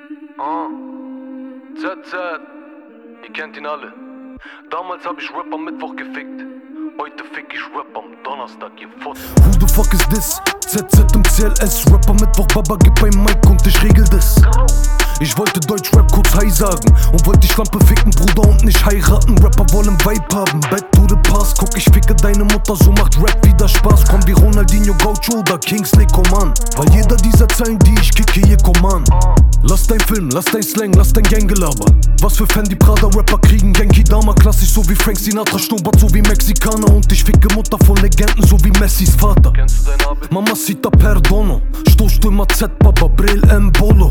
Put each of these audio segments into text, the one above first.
ZZ, ihr kennt ihn alle. Damals hab ich Rap am Mittwoch gefickt. Heute fick ich Rap am Donnerstag, ihr Fotz. Who the fuck is this? ZZ im CLS, Rapper Mittwoch, Baba gib beim Mic und ich regel das. Ich wollte Deutschrap kurz Hi sagen und wollte die Schlampe ficken, Bruder, und nicht heiraten. Rapper wollen Vibe haben, back to the past. Guck, ich ficke deine Mutter, so macht Rap wieder Spaß. Komm wie Ronaldinho, Gaucho oder Kingsley Coman. Weil jeder dieser Zeilen, die ich kicke, hier Coman. Lass dein Film, lass dein Slang, lass dein Ganggelaber. Was für Fendi Prada Rapper kriegen Genki Dama. Klassisch so wie Frank Sinatra, Schnurrbart so wie Mexikaner. Und ich ficke Mutter von Legenden so wie Messis Vater. Mamacita perdono, Stoßstürmer Z, Baba, Brill Mbolo.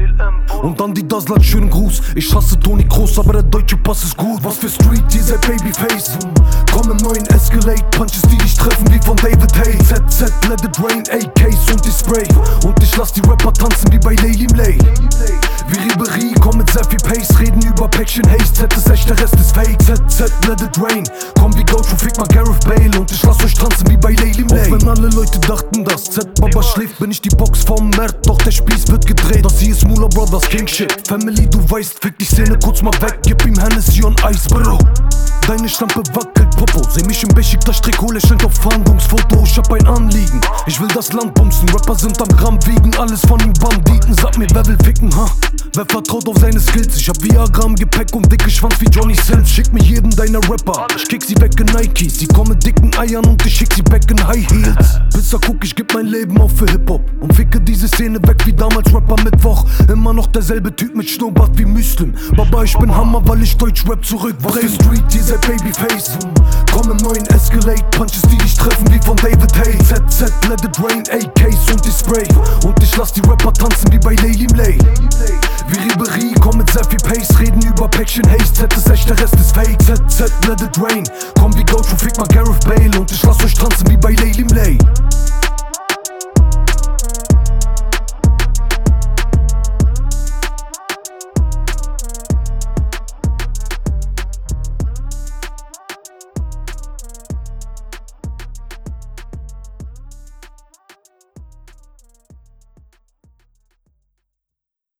Und dann die Dazzler, schönen Gruß. Ich hasse Toni Kroos, aber der deutsche Pass ist gut. Was für Street, ihr seid Babyface. Komm im neuen Escalade, Punches, die dich treffen wie von David Hay. ZZ, let it rain, AKs und die Spray. Und ich lass die Rapper tanzen wie bei Lady Mlay. Wie Ribery, komm mit sehr viel Pace, reden über Päckchen Haze. Z ist echt, der Rest ist fake. ZZ, let it rain, komm wie Gaucho, fick mal Gareth Bale. Und ich lass euch tanzen wie bei Lady Mlay. Auch wenn alle Leute dachten, dass Z-Baba schläft, bin ich die Box vom Mert. Doch der Spieß wird gedreht, das hier ist Mula Brothers King Shit. Family, du weißt, fick die Szene kurz mal weg. Gib ihm Hennessy und Eis, Bro. Deine Schlampe wackelt Popo. Seh mich im Besiktas-Trikot, lächelnd auf Fahndungsfoto. Ich hab ein Anliegen, ich will das Land bumsen. Rapper sind am Gramm wiegen, alles von den Banditen. Sag mir, wer will ficken, ha? Wer vertraut auf seine Skills? Ich hab Viagra im Gepäck und dicke Schwanz wie Johnny Sins. Schick mir jeden deiner Rapper, ich kick sie weg in Nikes. Sie kommen mit dicken Eiern und ich schick sie back in High Heels. Pisser, guck, ich geb mein Leben auf für Hip-Hop und ficke diese Szene weg wie damals Rapper Mittwoch. Immer noch derselbe Typ mit Schnurrbart wie Muslim. Baba, ich bin Hammer, weil ich Deutschrap zurückbring. Was für Street, ihr seid Babyface. Komm im neuen Escalade, Punches, die dich treffen wie von David Hay. ZZ, let it rain, AKs und die Spray. Und ich lass die Rapper tanzen wie bei Lady Mlay. Wie Ribery, komm mit sehr viel Pace, reden über Päckchen Haze. Z ist echt, der Rest ist fake. ZZ, let it rain, komm wie Gaucho, fick mal Gareth Bale. Und ich lass euch tanzen wie bei Lady Mlay.